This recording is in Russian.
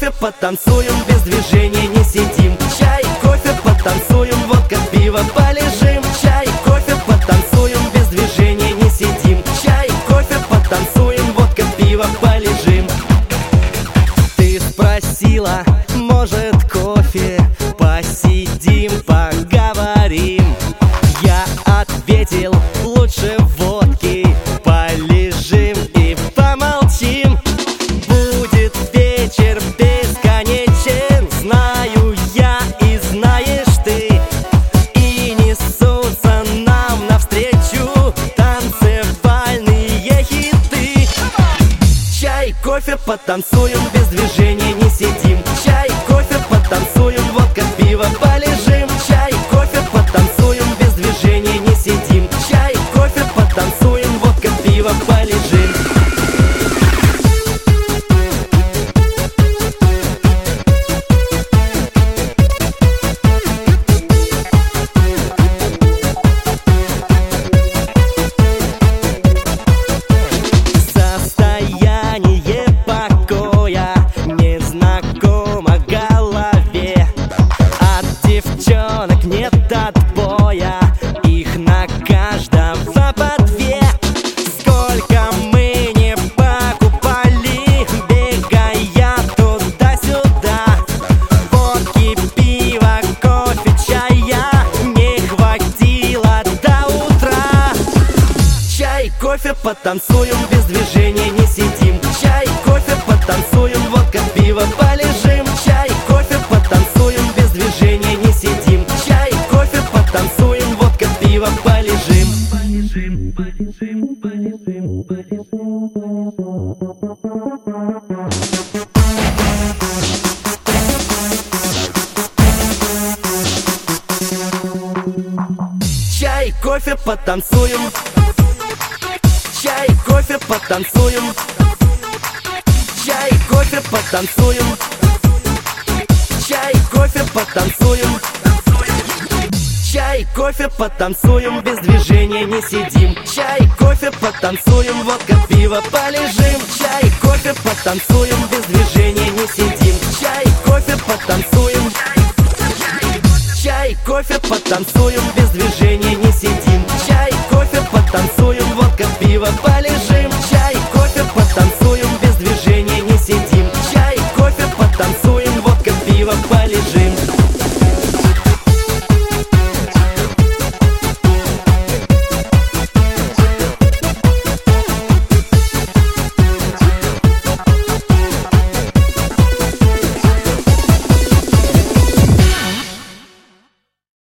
кофе, потанцуем, без движения не сидим. Чай, кофе, потанцуем, водка, пиво, полежим. Чай, кофе, потанцуем, без движения не сидим. Чай, кофе, потанцуем, водка, пиво, полежим. Ты спросила, может, кофе, посидим, поговорим. Я ответил, лучше водки, полежим и помолчим. Будет вечер бесконечен, знаю я и знаешь ты. И несутся нам навстречу танцевальные хиты. Чай, кофе, потанцуем, без движения не сидим. Чай, кофе, потанцуем, водка, пиво, полежим. Чай, кофе, потанцуем, без движения не сидим. Чай, кофе, потанцуем, водка, пиво, полежим. Состояние покоя незнакомо голове. От девчонок нет отбоя, их на каждого по две. Сколько мы не покупали, бегая туда-сюда. Водки, пива, кофе, чая не хватило до утра. Чай, кофе, потанцуем, без движения не сидим. Чай, кофе, потанцуем, водка, пиво, полежим. Чай, кофе, потанцуем, без движения не сидим. Чай, кофе, потанцуем, водка, пиво, полежим. Чай, кофе, потанцуем. Чай, кофе, потанцуем. Чай, кофе, потанцуем. Чай, кофе, потанцуем. Чай, кофе, потанцуем, без движения не сидим. Чай, кофе, потанцуем, водка, пиво, полежим. Чай, кофе, потанцуем, без движения не сидим. Чай, кофе, потанцуем. Чай, кофе, потанцуем, без движения не сидим. Чай, кофе, потанцуем, водка, пиво, полежим. Чай, кофе, потанцуем, без движения не сидим. Чай, кофе, потанцуем, водка, пиво, полежим.